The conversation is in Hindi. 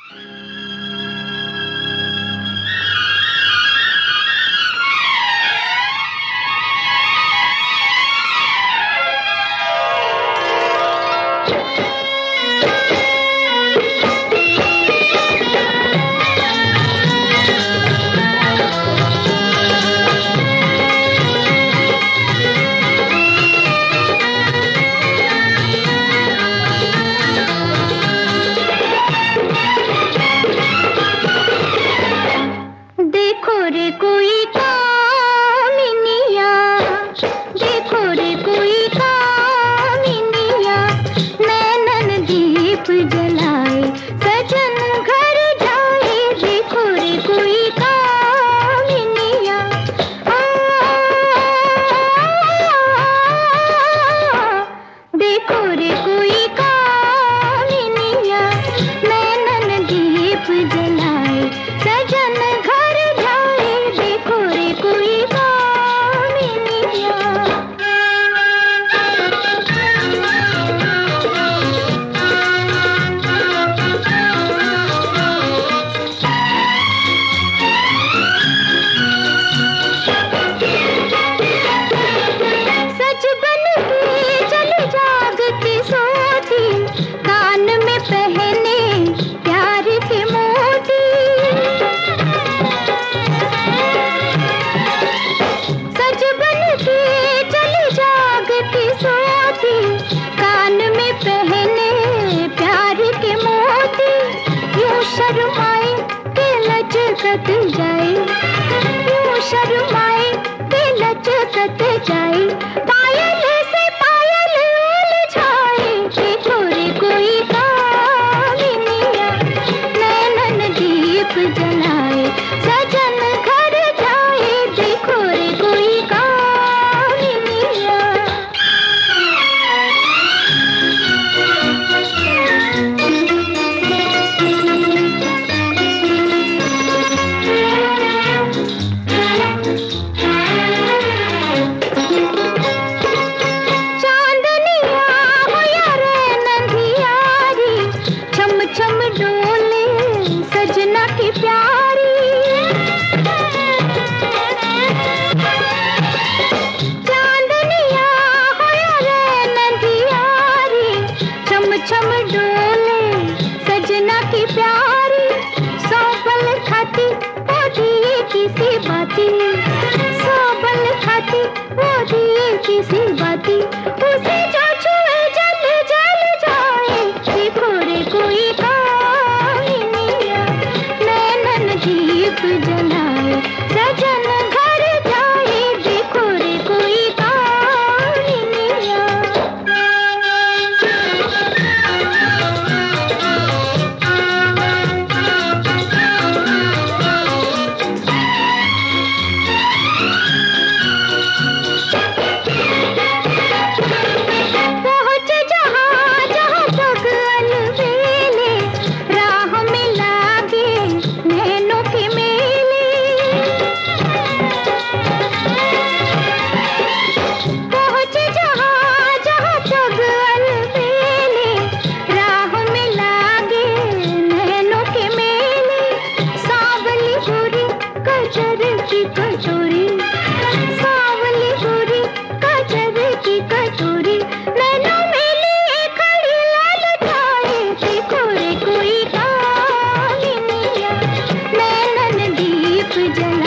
लचकत जाए, यूं शर्माए के लचकत जाए, पायल से पायल उलझाए, देखो रे कोई कामिनिया, नैनन दीप जलाए, सजन घर जाए, देखो रे कोई कामिनिया। छम डोले सजना की प्यारी, चांदनिया होया रे नंदियारी, छम छम डोले सजना की प्यारी, सोबल खाती वो दिए किसी बाती, सोबल खाती वो दिए किसी बाती, उसे जो छुए जल जल जाए, देखो रे कोई दीप जलाए, सजन घर जाए, देखो रे कोई कामिनिया। पहुँचे जहाँ जहाँ तक अलबेले, राह में लागे नैनों के मेले, पहुँचे जहाँ जहाँ तक अलबेले, राह में लागे नैनों के मेले, सांवली गोरी कजर की कटोरी, सांवली गोरी कजर की कटोरी, नैनों में लिए खड़ी ललचाए, देखो रे कोई कामिनिया, नैनन दीप जला